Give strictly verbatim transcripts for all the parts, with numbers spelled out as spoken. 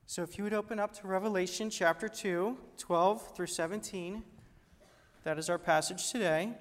So if you would open up to Revelation chapter two, twelve through seventeen, that is our passage today.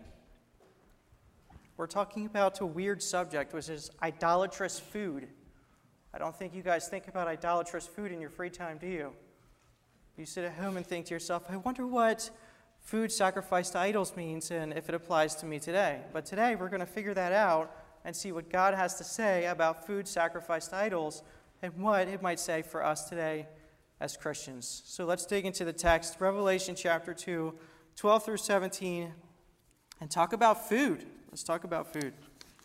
We're talking about a weird subject, which is idolatrous food. I don't think you guys think about idolatrous food in your free time, do you? You sit at home and think to yourself, I wonder what food sacrificed to idols means and if it applies to me today. But today we're going to figure that out and see what God has to say about food sacrificed to idols and what it might say for us today as Christians. So let's dig into the text, Revelation chapter two, twelve through seventeen, and talk about food. Let's talk about food.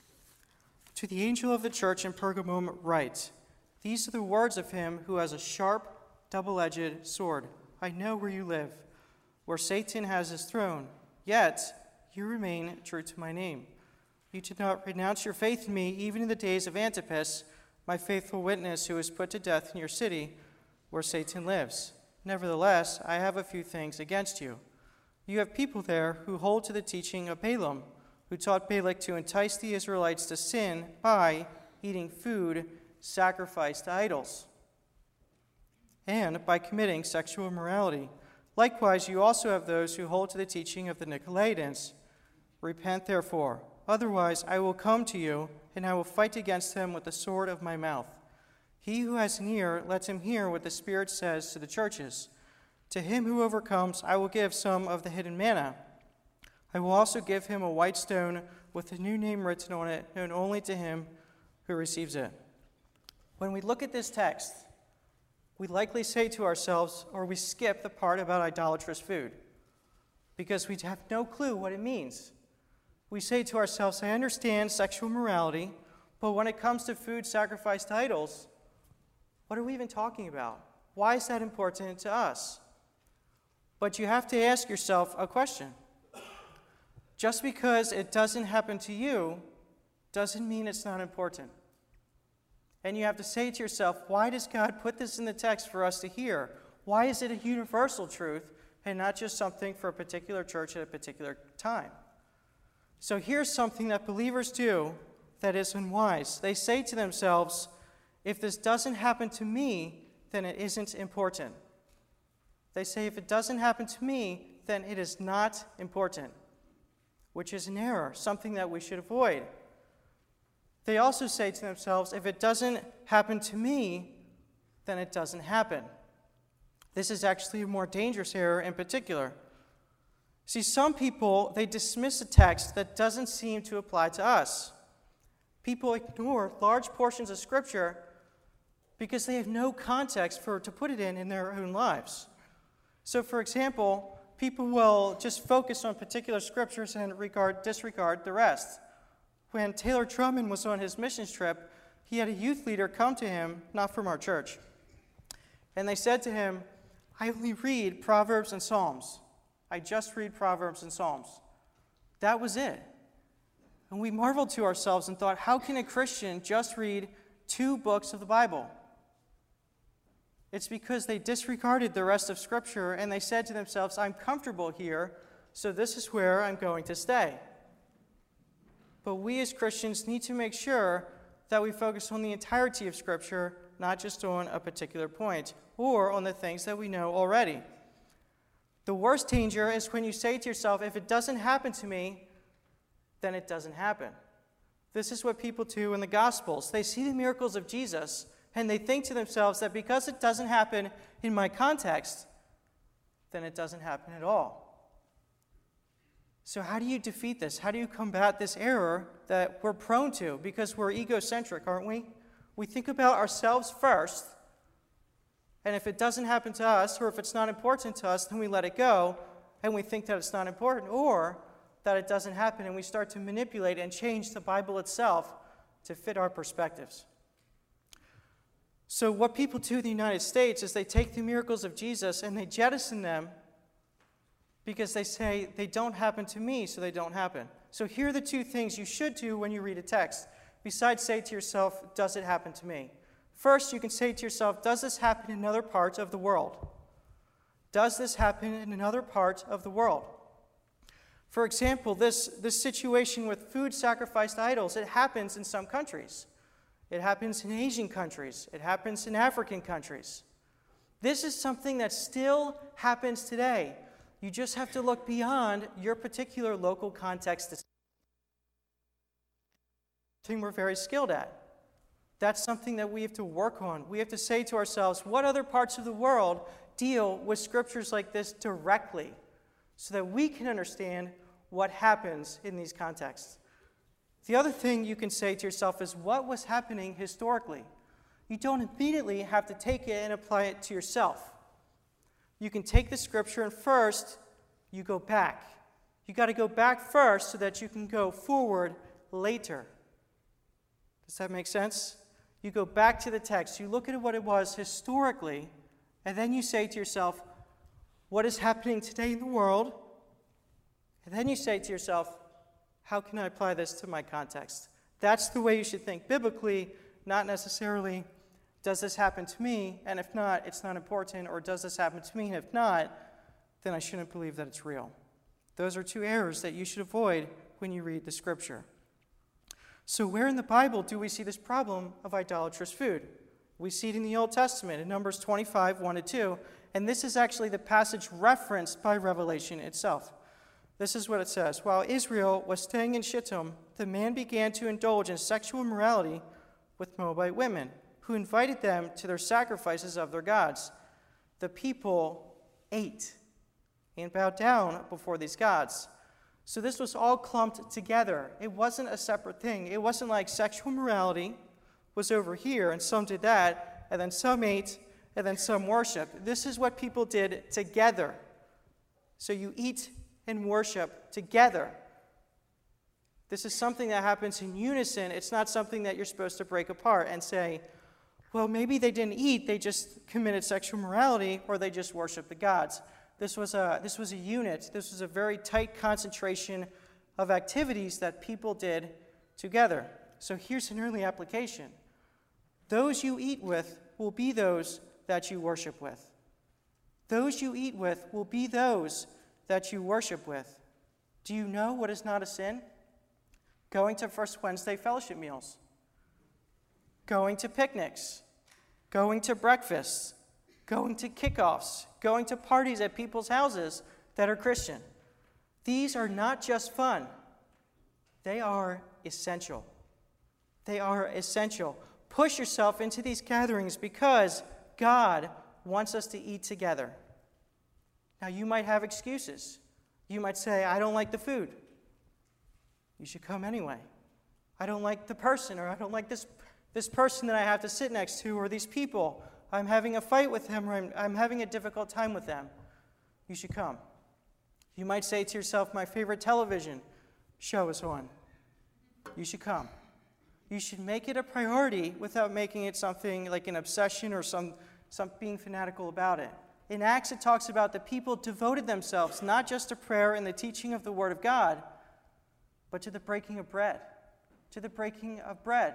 To the angel of the church in Pergamum write, these are the words of him who has a sharp, double-edged sword. I know where you live, where Satan has his throne, yet you remain true to my name. You did not renounce your faith in me, even in the days of Antipas, my faithful witness who was put to death in your city, where Satan lives. Nevertheless, I have a few things against you. You have people there who hold to the teaching of Balaam, who taught Balak to entice the Israelites to sin by eating food sacrificed to idols, and by committing sexual immorality. Likewise, you also have those who hold to the teaching of the Nicolaitans. Repent, therefore, otherwise I will come to you, and I will fight against them with the sword of my mouth. He who has an ear, let him hear what the Spirit says to the churches. To him who overcomes, I will give some of the hidden manna. I will also give him a white stone with a new name written on it, known only to him who receives it. When we look at this text, we likely say to ourselves, or we skip the part about idolatrous food, because we have no clue what it means. We say to ourselves, I understand sexual morality, but when it comes to food sacrificed to idols, what are we even talking about? Why is that important to us? But you have to ask yourself a question. Just because it doesn't happen to you doesn't mean it's not important. And you have to say to yourself, why does God put this in the text for us to hear? Why is it a universal truth and not just something for a particular church at a particular time? So here's something that believers do that is unwise. They say to themselves, if this doesn't happen to me, then it isn't important. They say, if it doesn't happen to me, then it is not important, which is an error, something that we should avoid. They also say to themselves, if it doesn't happen to me, then it doesn't happen. This is actually a more dangerous error in particular. See, some people, they dismiss a text that doesn't seem to apply to us. People ignore large portions of Scripture because they have no context for to put it in in their own lives. So, for example, people will just focus on particular scriptures and regard, disregard the rest. When Taylor Truman was on his missions trip, he had a youth leader come to him, not from our church, and they said to him, I only read Proverbs and Psalms. I just read Proverbs and Psalms. That was it. And we marveled to ourselves and thought, how can a Christian just read two books of the Bible? It's because they disregarded the rest of Scripture and they said to themselves, I'm comfortable here, so this is where I'm going to stay. But we as Christians need to make sure that we focus on the entirety of Scripture, not just on a particular point or on the things that we know already. The worst danger is when you say to yourself, if it doesn't happen to me, then it doesn't happen. This is what people do in the Gospels. They see the miracles of Jesus, and they think to themselves that because it doesn't happen in my context, then it doesn't happen at all. So how do you defeat this? How do you combat this error that we're prone to? Because we're egocentric, aren't we? We think about ourselves first, and if it doesn't happen to us, or if it's not important to us, then we let it go, and we think that it's not important, or that it doesn't happen, and we start to manipulate and change the Bible itself to fit our perspectives. So what people do in the United States is they take the miracles of Jesus and they jettison them because they say they don't happen to me, so they don't happen. So here are the two things you should do when you read a text, besides say to yourself, does it happen to me? First, you can say to yourself, does this happen in another part of the world? Does this happen in another part of the world? For example, this, this situation with food sacrificed to idols, it happens in some countries. It happens in Asian countries. It happens in African countries. This is something that still happens today. You just have to look beyond your particular local context. It's something we're very skilled at. That's something that we have to work on. We have to say to ourselves, what other parts of the world deal with scriptures like this directly so that we can understand what happens in these contexts? The other thing you can say to yourself is, what was happening historically? You don't immediately have to take it and apply it to yourself. You can take the scripture and first you go back. You got to go back first so that you can go forward later. Does that make sense? You go back to the text. You look at what it was historically, and then you say to yourself, what is happening today in the world? And then you say to yourself, how can I apply this to my context? That's the way you should think biblically, not necessarily, does this happen to me? And if not, it's not important. Or does this happen to me? And if not, then I shouldn't believe that it's real. Those are two errors that you should avoid when you read the scripture. So where in the Bible do we see this problem of idolatrous food? We see it in the Old Testament, in Numbers twenty-five, one to two. And this is actually the passage referenced by Revelation itself. This is what it says. While Israel was staying in Shittim, the man began to indulge in sexual immorality with Moabite women, who invited them to their sacrifices of their gods. The people ate and bowed down before these gods. So this was all clumped together. It wasn't a separate thing. It wasn't like sexual morality was over here and some did that, and then some ate, and then some worshiped. This is what people did together. So you eat and worship together. This is something that happens in unison. It's not something that you're supposed to break apart and say, well, maybe they didn't eat, they just committed sexual morality, or they just worshiped the gods. This was a, this was a unit. This was a very tight concentration of activities that people did together. So here's an early application. Those you eat with will be those that you worship with. Those you eat with will be those that you worship with. Do you know what is not a sin? Going to First Wednesday fellowship meals. Going to picnics. Going to breakfasts. Going to kickoffs. Going to parties at people's houses that are Christian. These are not just fun. They are essential. They are essential. Push yourself into these gatherings because God wants us to eat together. Now, you might have excuses. You might say, I don't like the food. You should come anyway. I don't like the person, or I don't like this, this person that I have to sit next to, or these people. I'm having a fight with them, or I'm, I'm having a difficult time with them. You should come. You might say to yourself, my favorite television show is on. You should come. You should make it a priority without making it something like an obsession or some, some being fanatical about it. In Acts, it talks about the people devoted themselves not just to prayer and the teaching of the Word of God, but to the breaking of bread. To the breaking of bread.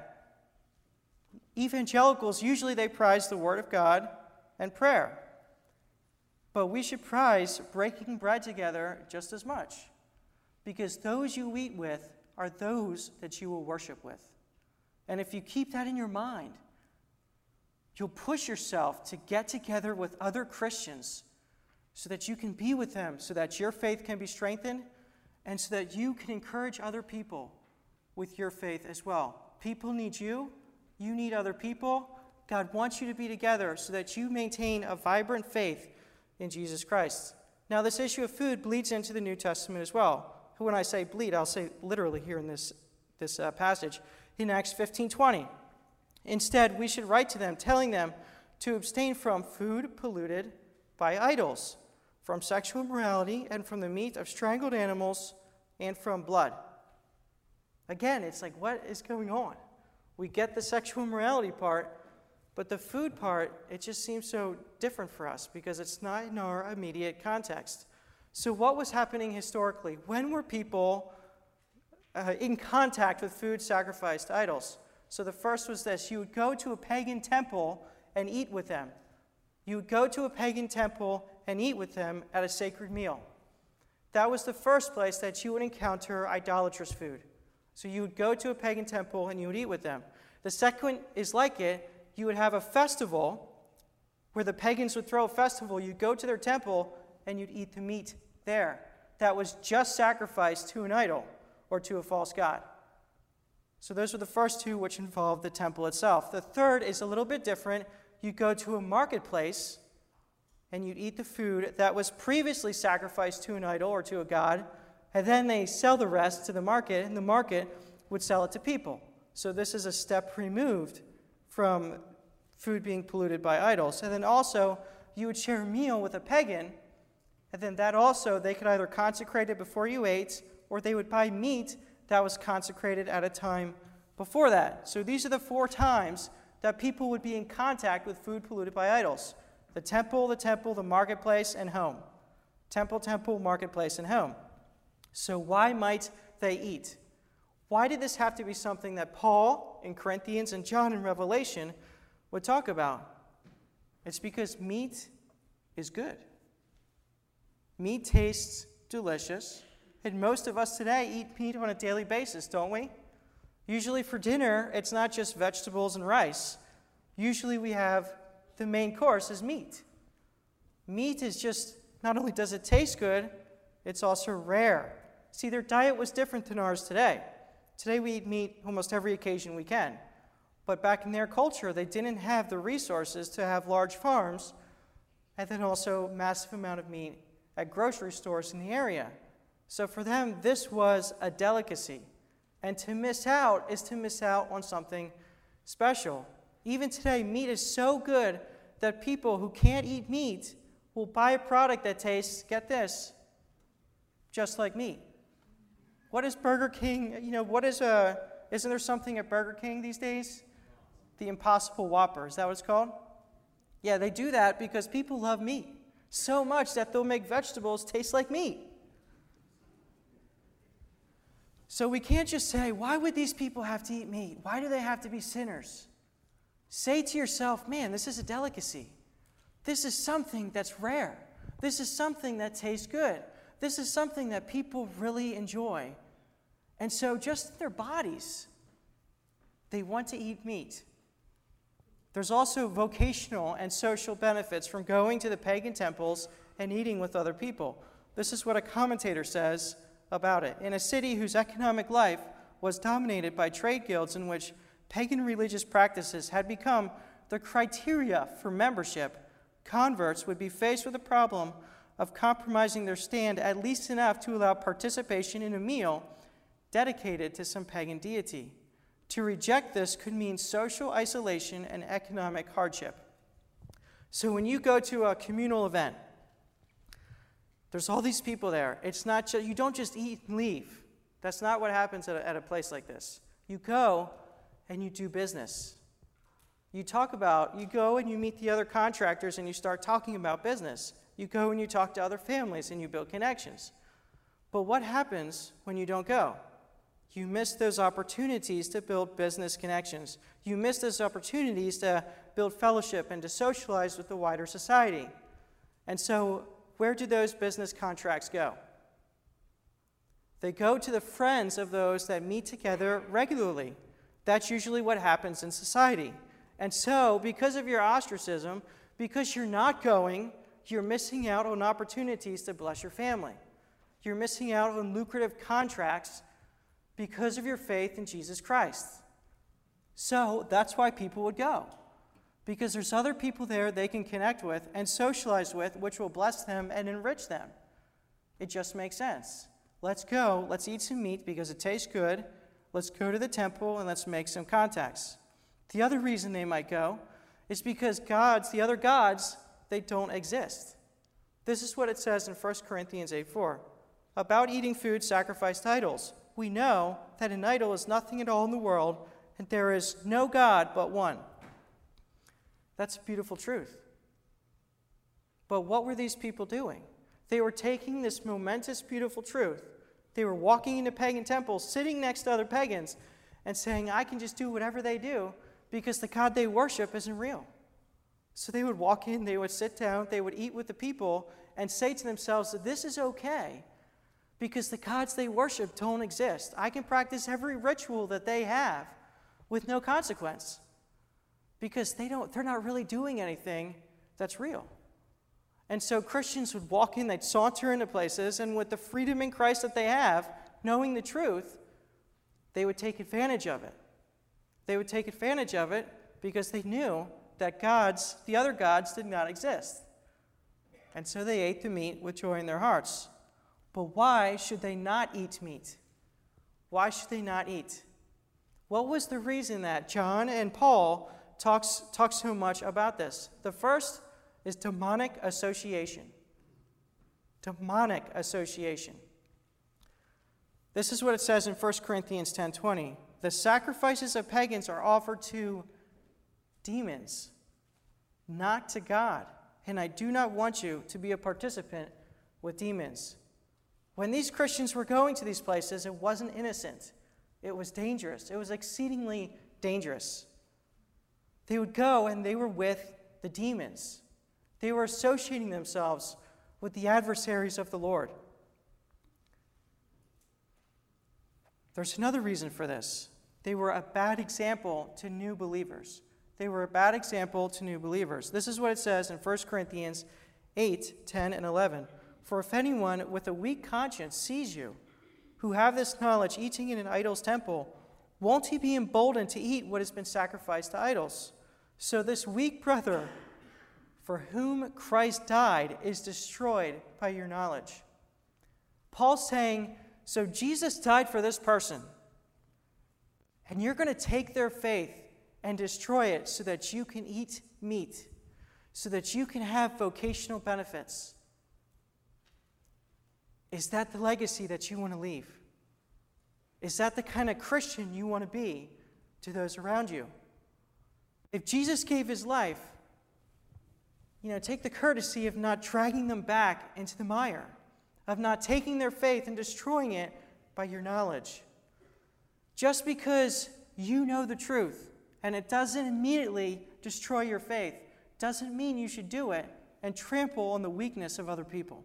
Evangelicals, usually they prize the Word of God and prayer. But we should prize breaking bread together just as much, because those you eat with are those that you will worship with. And if you keep that in your mind, you'll push yourself to get together with other Christians so that you can be with them, so that your faith can be strengthened, and so that you can encourage other people with your faith as well. People need you. You need other people. God wants you to be together so that you maintain a vibrant faith in Jesus Christ. Now, this issue of food bleeds into the New Testament as well. When I say bleed, I'll say literally here in this, this uh, passage. In Acts fifteen twenty. Instead, we should write to them, telling them to abstain from food polluted by idols, from sexual immorality, and from the meat of strangled animals, and from blood. Again, it's like, what is going on? We get the sexual immorality part, but the food part, it just seems so different for us because it's not in our immediate context. So what was happening historically? When were people uh, in contact with food sacrificed to idols? So the first was this. You would go to a pagan temple and eat with them. You would go to a pagan temple and eat with them at a sacred meal. That was the first place that you would encounter idolatrous food. So you would go to a pagan temple and you would eat with them. The second is like it. You would have a festival Where the pagans would throw a festival, you'd go to their temple and you'd eat the meat there. That was just sacrificed to an idol or to a false god. So those were the first two, which involved the temple itself. The third is a little bit different. You go to a marketplace and you'd eat the food that was previously sacrificed to an idol or to a god, and then they sell the rest to the market, and the market would sell it to people. So this is a step removed from food being polluted by idols. And then also, you would share a meal with a pagan, and then that also, they could either consecrate it before you ate, or they would buy meat that was consecrated at a time before that. So these are the four times that people would be in contact with food polluted by idols. The temple, the temple, the marketplace, and home. Temple, temple, marketplace, and home. So why might they eat? Why did this have to be something that Paul in Corinthians and John in Revelation would talk about? It's because meat is good. Meat tastes delicious, and most of us today eat meat on a daily basis, don't we? Usually for dinner, it's not just vegetables and rice. Usually we have the main course is meat. Meat is just, not only does it taste good, it's also rare. See, their diet was different than ours today. Today we eat meat almost every occasion we can. But back in their culture, they didn't have the resources to have large farms and then also massive amount of meat at grocery stores in the area. So for them, this was a delicacy. And to miss out is to miss out on something special. Even today, meat is so good that people who can't eat meat will buy a product that tastes, get this, just like meat. What is Burger King, you know, what is a, isn't there something at Burger King these days? The Impossible Whopper, is that what it's called? Yeah, they do that because people love meat so much that they'll make vegetables taste like meat. So we can't just say, why would these people have to eat meat? Why do they have to be sinners? Say to yourself, man, this is a delicacy. This is something that's rare. This is something that tastes good. This is something that people really enjoy. And so just in their bodies, they want to eat meat. There's also vocational and social benefits from going to the pagan temples and eating with other people. This is what a commentator says about it. In a city whose economic life was dominated by trade guilds in which pagan religious practices had become the criteria for membership, converts would be faced with the problem of compromising their stand at least enough to allow participation in a meal dedicated to some pagan deity. To reject this could mean social isolation and economic hardship. So when you go to a communal event, there's all these people there. It's not just, you don't just eat and leave. That's not what happens at a, at a place like this. You go and you do business. You talk about, you go and you meet the other contractors and you start talking about business. You go and you talk to other families and you build connections. But what happens when you don't go? You miss those opportunities to build business connections. You miss those opportunities to build fellowship and to socialize with the wider society. And so, where do those business contracts go? They go to the friends of those that meet together regularly. That's usually what happens in society. And so, because of your ostracism, because you're not going, you're missing out on opportunities to bless your family. You're missing out on lucrative contracts because of your faith in Jesus Christ. So that's why people would go. Because there's other people there they can connect with and socialize with, which will bless them and enrich them. It just makes sense. Let's go, let's eat some meat because it tastes good. Let's go to the temple and let's make some contacts. The other reason they might go is because gods, the other gods, they don't exist. This is what it says in First Corinthians eight four. About eating food sacrificed to idols. We know that an idol is nothing at all in the world, and there is no God but one. That's a beautiful truth. But what were these people doing? They were taking this momentous, beautiful truth. They were walking into pagan temples, sitting next to other pagans, and saying, I can just do whatever they do because the God they worship isn't real. So they would walk in, they would sit down, they would eat with the people, and say to themselves that this is okay because the gods they worship don't exist. I can practice every ritual that they have with no consequence because they don't, they're not really doing anything that's real. And so Christians would walk in, they'd saunter into places, and with the freedom in Christ that they have, knowing the truth, they would take advantage of it. They would take advantage of it because they knew that gods, the other gods, did not exist. And so they ate the meat with joy in their hearts. But why should they not eat meat? Why should they not eat? What was the reason that John and Paul talks, talk so much about this? The first is demonic association. Demonic association. This is what it says in First Corinthians ten twenty. The sacrifices of pagans are offered to demons, not to God. And I do not want you to be a participant with demons. When these Christians were going to these places, it wasn't innocent. It was dangerous. It was exceedingly dangerous. They would go and they were with the demons. They were associating themselves with the adversaries of the Lord. There's another reason for this. They were a bad example to new believers. They were a bad example to new believers. This is what it says in First Corinthians eight, ten, and eleven. For if anyone with a weak conscience sees you, who have this knowledge, eating in an idol's temple, won't he be emboldened to eat what has been sacrificed to idols? So this weak brother, for whom Christ died, is destroyed by your knowledge. Paul's saying, so Jesus died for this person, and you're going to take their faith and destroy it so that you can eat meat, so that you can have vocational benefits. Is that the legacy that you want to leave? Is that the kind of Christian you want to be to those around you? If Jesus gave his life, you know, take the courtesy of not dragging them back into the mire, of not taking their faith and destroying it by your knowledge. Just because you know the truth and it doesn't immediately destroy your faith doesn't mean you should do it and trample on the weakness of other people.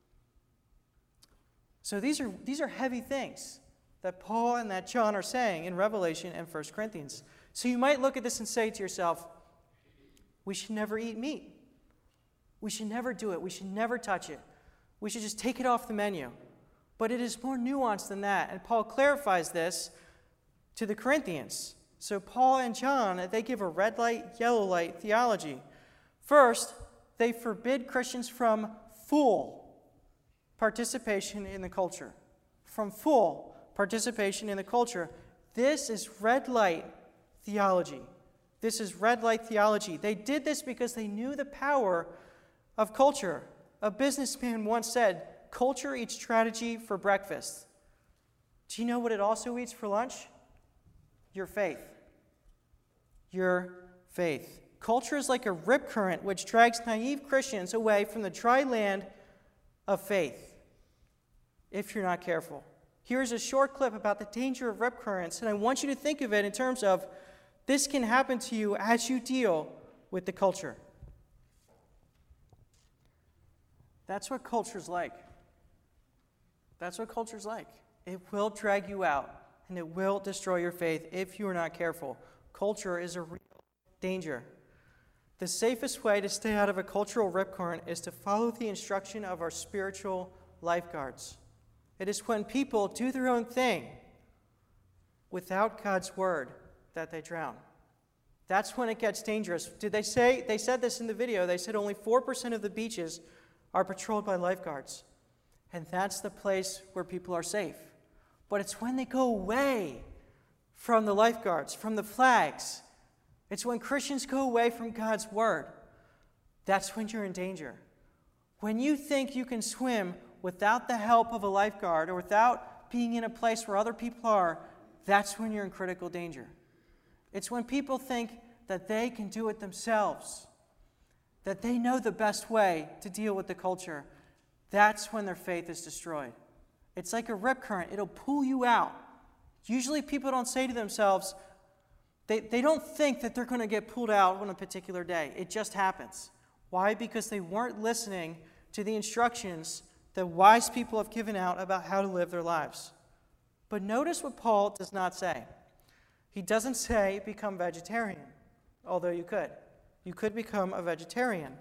So these are, these are heavy things that Paul and that John are saying in Revelation and First Corinthians. So you might look at this and say to yourself, we should never eat meat. We should never do it. We should never touch it. We should just take it off the menu. But it is more nuanced than that. And Paul clarifies this to the Corinthians. So Paul and John, they give a red light, yellow light theology. First, they forbid Christians from full participation in the culture. From full participation in the culture. This is red light theology. This is red light theology. They did this because they knew the power of culture. A businessman once said, culture eats strategy for breakfast. Do you know what it also eats for lunch? Your faith. Your faith. Culture is like a rip current which drags naive Christians away from the dry land of faith, if you're not careful. Here's a short clip about the danger of rip currents, and I want you to think of it in terms of this can happen to you as you deal with the culture. That's what culture's like. That's what culture's like. It will drag you out, and it will destroy your faith if you are not careful. Culture is a real danger. The safest way to stay out of a cultural rip current is to follow the instruction of our spiritual lifeguards. It is when people do their own thing without God's word that they drown. That's when it gets dangerous. Did they say, they said this in the video, they said only four percent of the beaches are patrolled by lifeguards. And that's the place where people are safe. But it's when they go away from the lifeguards, from the flags. It's when Christians go away from God's word. That's when you're in danger. When you think you can swim without the help of a lifeguard or without being in a place where other people are, that's when you're in critical danger. It's when people think that they can do it themselves, that they know the best way to deal with the culture. That's when their faith is destroyed. It's like a rip current. It'll pull you out. Usually people don't say to themselves, they, they don't think that they're going to get pulled out on a particular day. It just happens. Why? Because they weren't listening to the instructions that wise people have given out about how to live their lives. But notice what Paul does not say. He doesn't say become vegetarian, although you could. You could become a vegetarian.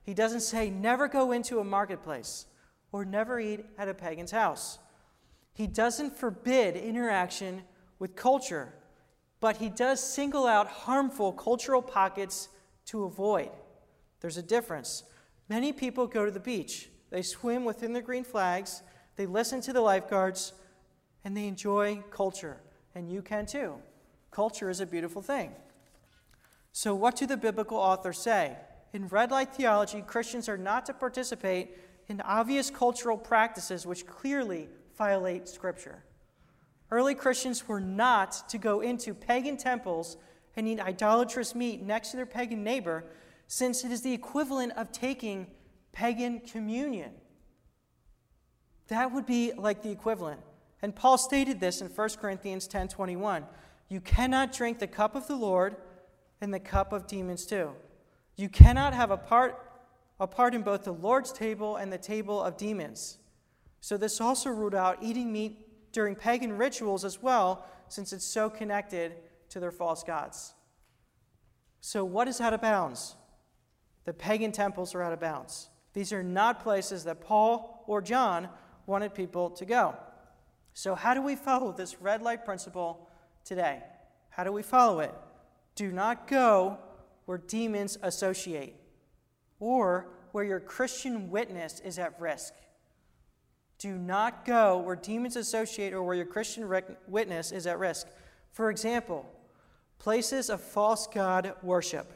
He doesn't say never go into a marketplace or never eat at a pagan's house. He doesn't forbid interaction with culture, but he does single out harmful cultural pockets to avoid. There's a difference. Many people go to the beach. They swim within the green flags, they listen to the lifeguards, and they enjoy culture. And you can too. Culture is a beautiful thing. So what do the biblical authors say? In red light theology, Christians are not to participate in obvious cultural practices which clearly violate Scripture. Early Christians were not to go into pagan temples and eat idolatrous meat next to their pagan neighbor, since it is the equivalent of taking pagan communion. That would be like the equivalent. And Paul stated this in First Corinthians ten twenty-one. You cannot drink the cup of the Lord and the cup of demons too. You cannot have a part, a part in both the Lord's table and the table of demons. So this also ruled out eating meat during pagan rituals as well, since it's so connected to their false gods. So what is out of bounds? The pagan temples are out of bounds. These are not places that Paul or John wanted people to go. So how do we follow this red light principle today? How do we follow it? Do not go where demons associate or where your Christian witness is at risk. Do not go where demons associate or where your Christian rec- witness is at risk. For example, places of false god worship,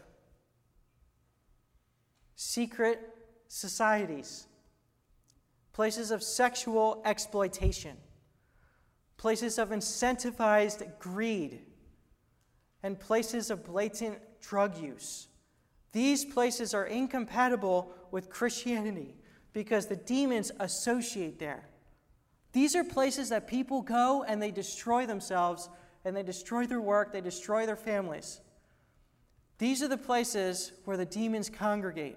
secret societies, places of sexual exploitation, places of incentivized greed, and places of blatant drug use. These places are incompatible with Christianity because the demons associate there. These are places that people go and they destroy themselves, and they destroy their work, they destroy their families. These are the places where the demons congregate.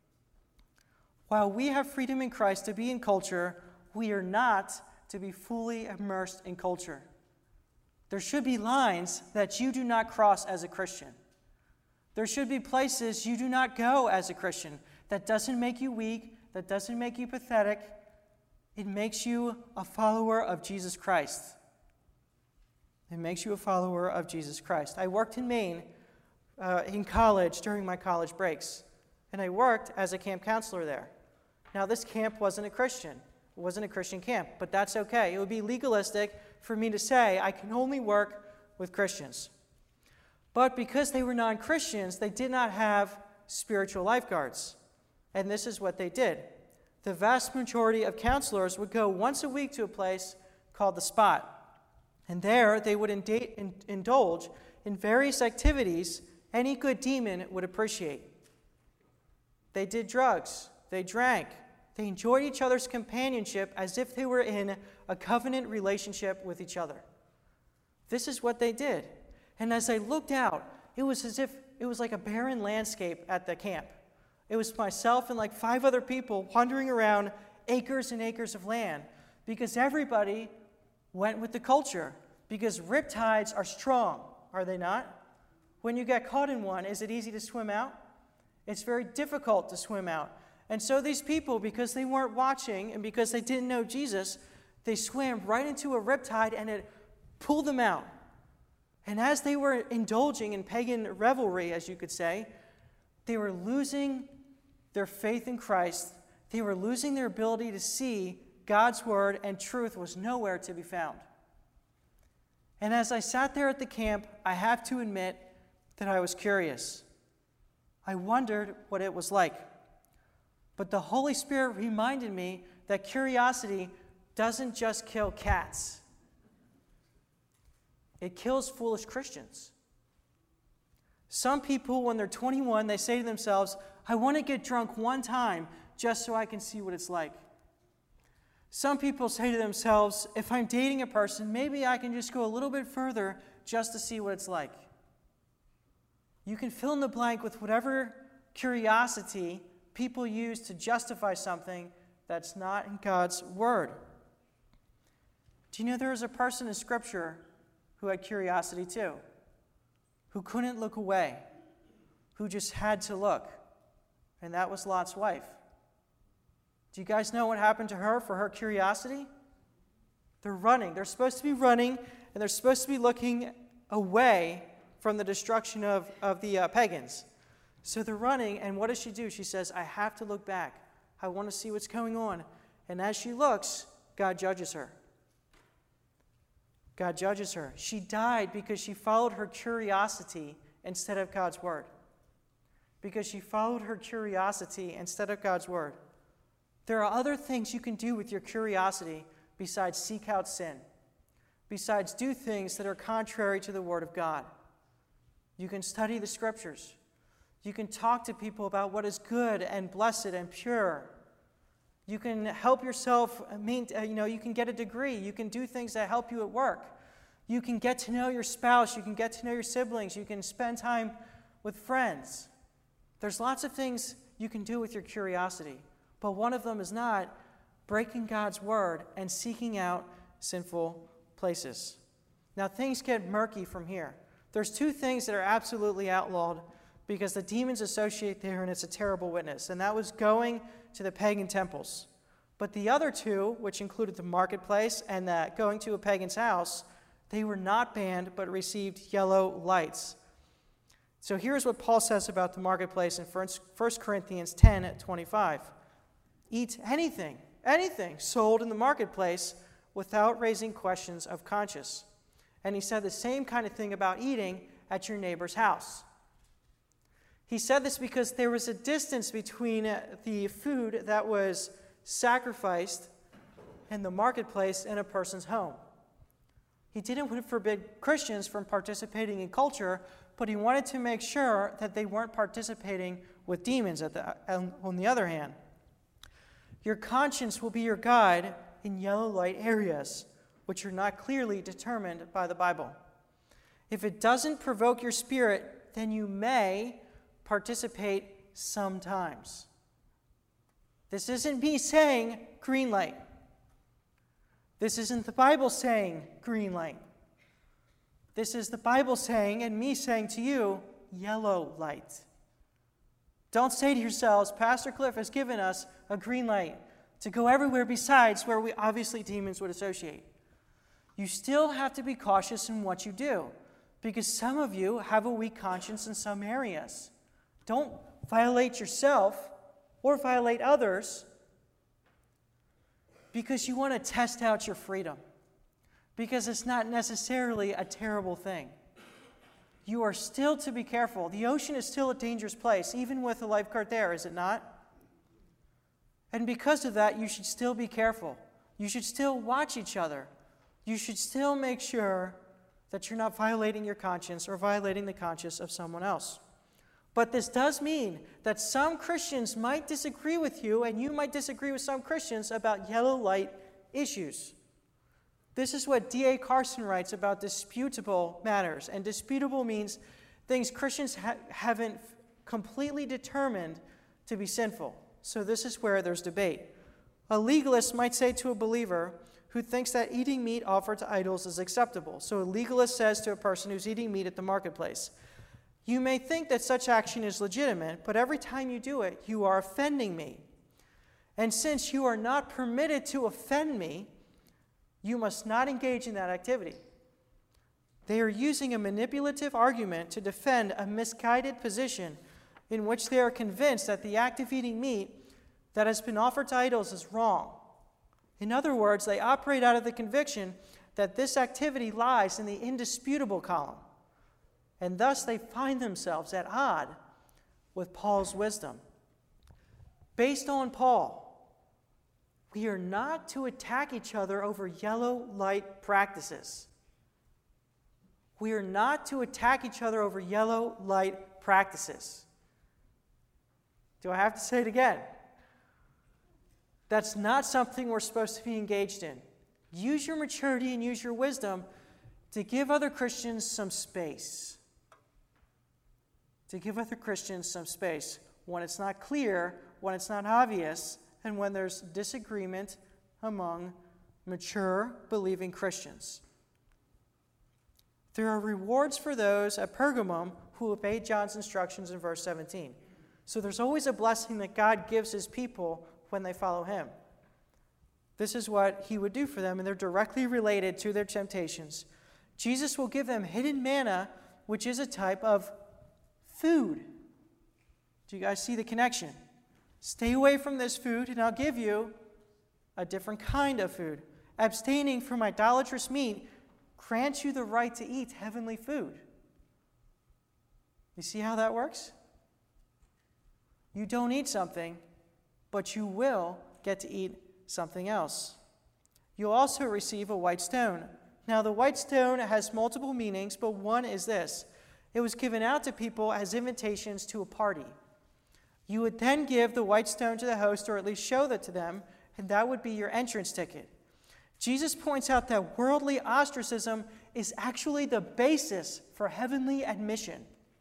While we have freedom in Christ to be in culture, we are not to be fully immersed in culture. There should be lines that you do not cross as a Christian. There should be places you do not go as a Christian. That doesn't make you weak. That doesn't make you pathetic. It makes you a follower of Jesus Christ. It makes you a follower of Jesus Christ. I worked in Maine uh, in college during my college breaks, and I worked as a camp counselor there. Now, this camp wasn't a Christian. It wasn't a Christian camp, but that's okay. It would be legalistic for me to say I can only work with Christians. But because they were non-Christians, they did not have spiritual lifeguards. And this is what they did. The vast majority of counselors would go once a week to a place called The Spot. And there they would ind- in- indulge in various activities any good demon would appreciate. They did drugs. They drank. They enjoyed each other's companionship as if they were in a covenant relationship with each other. This is what they did. And as I looked out, it was as if it was like a barren landscape at the camp. It was myself and like five other people wandering around acres and acres of land because everybody went with the culture. Because riptides are strong, are they not? When you get caught in one, is it easy to swim out? It's very difficult to swim out. And so these people, because they weren't watching and because they didn't know Jesus, they swam right into a riptide and it pulled them out. And as they were indulging in pagan revelry, as you could say, they were losing their faith in Christ. They were losing their ability to see God's word, and truth was nowhere to be found. And as I sat there at the camp, I have to admit that I was curious. I wondered what it was like. But the Holy Spirit reminded me that curiosity doesn't just kill cats. It kills foolish Christians. Some people, when they're twenty-one, they say to themselves, I want to get drunk one time just so I can see what it's like. Some people say to themselves, if I'm dating a person, maybe I can just go a little bit further just to see what it's like. You can fill in the blank with whatever curiosity people use to justify something that's not in God's word. Do you know there was a person in Scripture who had curiosity too, who couldn't look away, who just had to look? and that was Lot's wife. Do you guys know what happened to her for her curiosity? They're running. They're supposed to be running, and they're supposed to be looking away from the destruction of, of the uh, pagans. So they're running, and what does she do? She says, I have to look back. I want to see what's going on. And as she looks, God judges her. God judges her. She died because she followed her curiosity instead of God's word. Because she followed her curiosity instead of God's word. There are other things you can do with your curiosity besides seek out sin, besides do things that are contrary to the word of God. You can study the scriptures. You can talk to people about what is good and blessed and pure. You can help yourself, you know, you can get a degree. You can do things that help you at work. You can get to know your spouse. You can get to know your siblings. You can spend time with friends. There's lots of things you can do with your curiosity, but one of them is not breaking God's word and seeking out sinful places. Now, things get murky from here. There's two things that are absolutely outlawed because the demons associate there, and it's a terrible witness, and that was going to the pagan temples. But the other two, which included the marketplace and that going to a pagan's house, they were not banned but received yellow lights. So here's what Paul says about the marketplace in First Corinthians ten twenty-five. Eat anything, anything sold in the marketplace without raising questions of conscience. And he said the same kind of thing about eating at your neighbor's house. He said this because there was a distance between the food that was sacrificed in the marketplace and a person's home. He didn't forbid Christians from participating in culture, but he wanted to make sure that they weren't participating with demons at the, on the other hand. Your conscience will be your guide in yellow light areas, which are not clearly determined by the Bible. If it doesn't provoke your spirit, then you may participate sometimes. This isn't me saying green light. This isn't the Bible saying green light. This is the Bible saying and me saying to you, yellow light. Don't say to yourselves, Pastor Cliff has given us a green light to go everywhere besides where we obviously demons would associate. You still have to be cautious in what you do because some of you have a weak conscience in some areas. Don't violate yourself or violate others because you want to test out your freedom, because it's not necessarily a terrible thing. You are still to be careful. The ocean is still a dangerous place, even with a lifeguard there, is it not? And because of that, you should still be careful. You should still watch each other. You should still make sure that you're not violating your conscience or violating the conscience of someone else. But this does mean that some Christians might disagree with you, and you might disagree with some Christians about yellow light issues. This is what D A Carson writes about disputable matters. And disputable means things Christians ha- haven't completely determined to be sinful. So this is where there's debate. A legalist might say to a believer who thinks that eating meat offered to idols is acceptable. So a legalist says to a person who's eating meat at the marketplace, you may think that such action is legitimate, but every time you do it, you are offending me. And since you are not permitted to offend me, you must not engage in that activity. They are using a manipulative argument to defend a misguided position in which they are convinced that the act of eating meat that has been offered to idols is wrong. In other words, they operate out of the conviction that this activity lies in the indisputable column. And thus they find themselves at odds with Paul's wisdom. Based on Paul, we are not to attack each other over yellow light practices. We are not to attack each other over yellow light practices. Do I have to say it again? That's not something we're supposed to be engaged in. Use your maturity and use your wisdom to give other Christians some space. To give other Christians some space when it's not clear, when it's not obvious, and when there's disagreement among mature, believing Christians. There are rewards for those at Pergamum who obeyed John's instructions in verse seventeen. So there's always a blessing that God gives his people when they follow him. This is what he would do for them, and they're directly related to their temptations. Jesus will give them hidden manna, which is a type of food. Do you guys see the connection? Stay away from this food, and I'll give you a different kind of food. Abstaining from idolatrous meat grants you the right to eat heavenly food. You see how that works? You don't eat something, but you will get to eat something else. You'll also receive a white stone. Now, the white stone has multiple meanings, but one is this. It was given out to people as invitations to a party. You would then give the white stone to the host, or at least show that to them, and that would be your entrance ticket. Jesus points out that worldly ostracism is actually the basis for heavenly admission.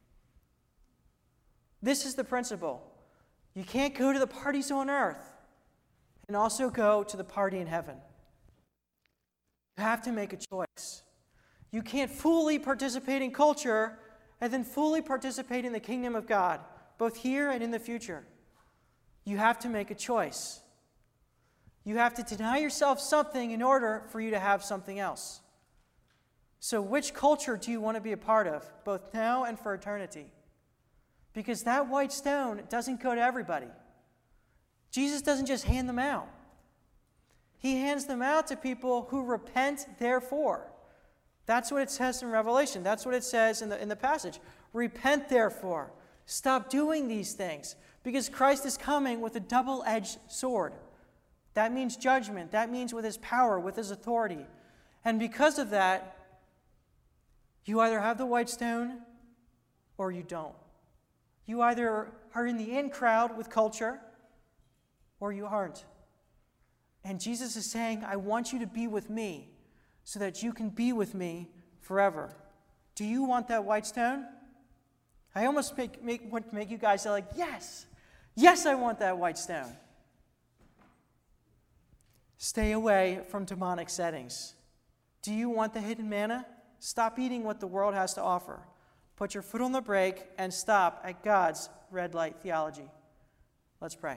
This is the principle. You can't go to the parties on earth and also go to the party in heaven. You have to make a choice. You can't fully participate in culture and then fully participate in the kingdom of God, both here and in the future. You have to make a choice. You have to deny yourself something in order for you to have something else. So which culture do you want to be a part of, both now and for eternity? Because that white stone doesn't go to everybody. Jesus doesn't just hand them out. He hands them out to people who repent therefore. That's what it says in Revelation. That's what it says in the, in the passage. Repent therefore. Stop doing these things. Because Christ is coming with a double-edged sword. That means judgment. That means with his power, with his authority. And because of that, you either have the white stone or you don't. You either are in the in crowd with culture or you aren't. And Jesus is saying, I want you to be with me so that you can be with me forever. Do you want that white stone? I almost make, make, want to make you guys say, like, yes, yes, I want that white stone. Stay away from demonic settings. Do you want the hidden manna? Stop eating what the world has to offer. Put your foot on the brake and stop at God's red light theology. Let's pray.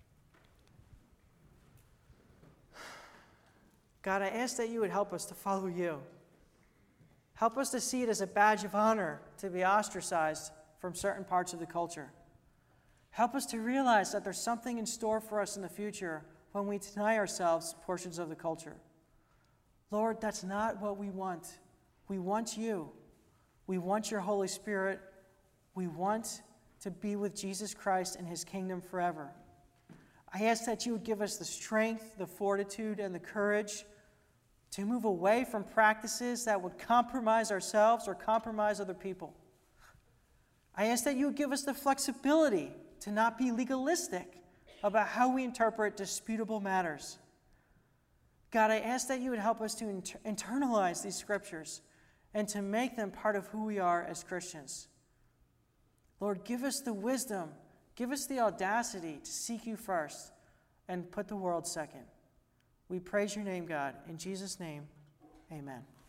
God, I ask that you would help us to follow you. Help us to see it as a badge of honor to be ostracized from certain parts of the culture. Help us to realize that there's something in store for us in the future when we deny ourselves portions of the culture. Lord, that's not what we want. We want you. We want your Holy Spirit. We want to be with Jesus Christ in his kingdom forever. I ask that you would give us the strength, the fortitude, and the courage to move away from practices that would compromise ourselves or compromise other people. I ask that you would give us the flexibility to not be legalistic about how we interpret disputable matters. God, I ask that you would help us to inter- internalize these scriptures and to make them part of who we are as Christians. Lord, give us the wisdom, give us the audacity to seek you first and put the world second. We praise your name, God. In Jesus' name, amen.